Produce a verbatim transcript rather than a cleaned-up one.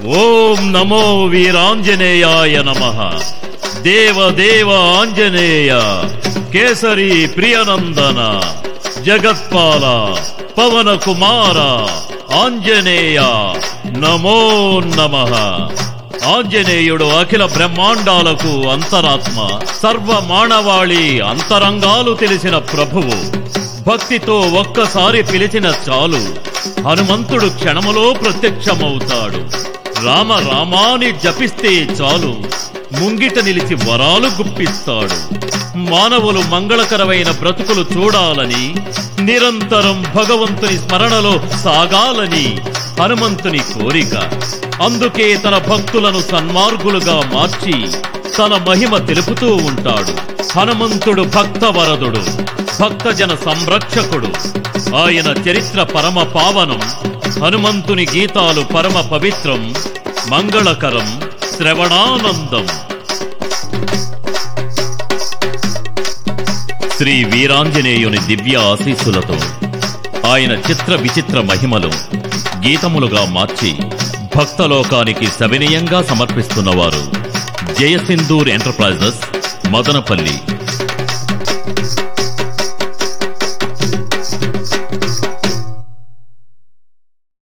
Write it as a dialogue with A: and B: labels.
A: ఓం నమో వీరాంజనేయాయ నమః. దేవ దేవ ఆంజనేయ, కేసరి ప్రియనందన, జగత్పాల, పవన కుమార ఆంజనేయ నమో నమః. ఆంజనేయుడు అఖిల బ్రహ్మాండాలకు అంతరాత్మ, సర్వ మానవాళి అంతరంగాలు తెలిసిన ప్రభువు. భక్తితో ఒక్కసారి పిలిచిన చాలు హనుమంతుడు క్షణములో ప్రత్యక్షమవుతాడు. రామ రామాని జపిస్తే చాలు ముంగిట నిలిచి వరాలు గుప్పిస్తాడు. మానవులు మంగళకరమైన బ్రతుకులు చూడాలని, నిరంతరం భగవంతుని స్మరణలో సాగాలని హనుమంతుని కోరిక. అందుకే తన భక్తులను సన్మార్గులుగా మార్చి తన మహిమ తెలుపుతూ ఉంటాడు. హనుమంతుడు భక్తవరదుడు, భక్తజన సంరక్షకుడు. ఆయన చరిత్ర పరమ పావనం. హనుమంతుని గీతాలు పరమ పవిత్రం, మంగళకరం, శ్రవణానందం. శ్రీ వీరాంజనేయుని దివ్య ఆశీస్సులతో ఆయన చిత్ర విచిత్ర మహిమలు గీతములుగా మార్చి భక్తలోకానికి సవినయంగా సమర్పిస్తున్నవారు జయసింధూర్ ఎంటర్ప్రైజెస్, మదనపల్లి.